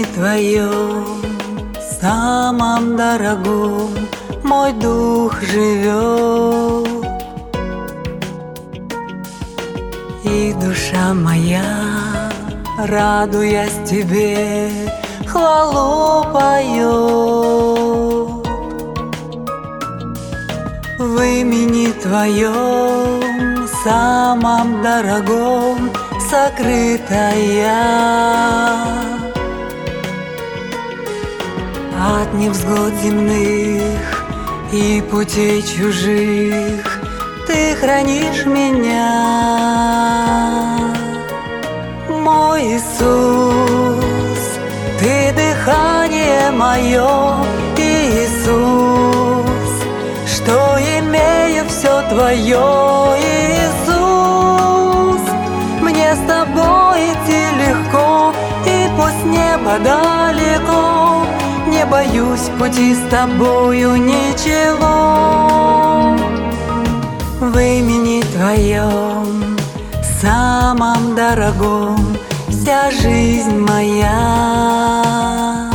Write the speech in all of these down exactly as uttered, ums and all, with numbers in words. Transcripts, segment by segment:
имени Твоем, самом дорогом, мой дух живет. И душа моя, радуясь Тебе, хвалу поет. В имени Твоем, самом дорогом, сокрытая от невзгод земных и путей чужих. Ты хранишь меня, мой Иисус, Ты дыхание мое, Иисус, что имею все Твое, Иисус. Мне с Тобой идти легко, и пусть небо далеко, не боюсь пути с Тобою ничего. В имени Твоем, самом дорогом, вся жизнь моя.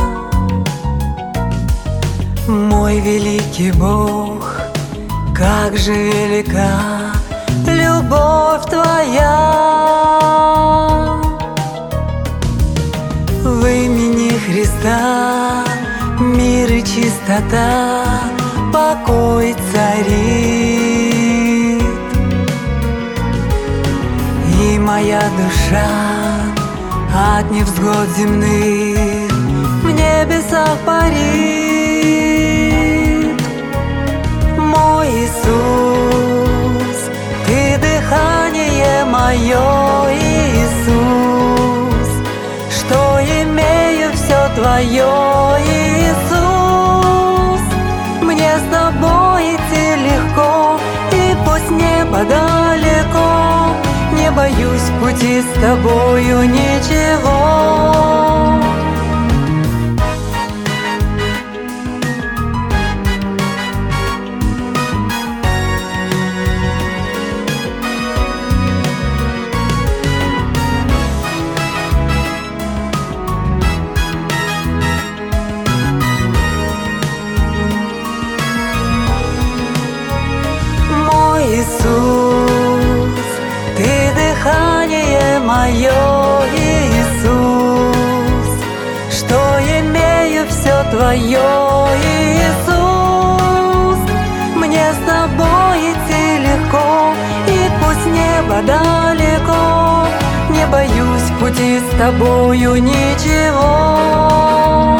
Мой великий Бог, как же велика любовь Твоя. В имени Христа мир и чистота, покой царит. И моя душа от невзгод земных в небесах парит. Мой Иисус, Ты дыхание мое, Иисус, что имею все Твое, Иисус. Мне с Тобой идти легко, и пусть небо далеко, не боюсь пути с Тобою ничего. Мой Иисус, Ты дыхание мое, Иисус, что имею все Твое, Иисус. Мне с Тобой идти легко, и пусть небо далеко, не боюсь пути с Тобою ничего.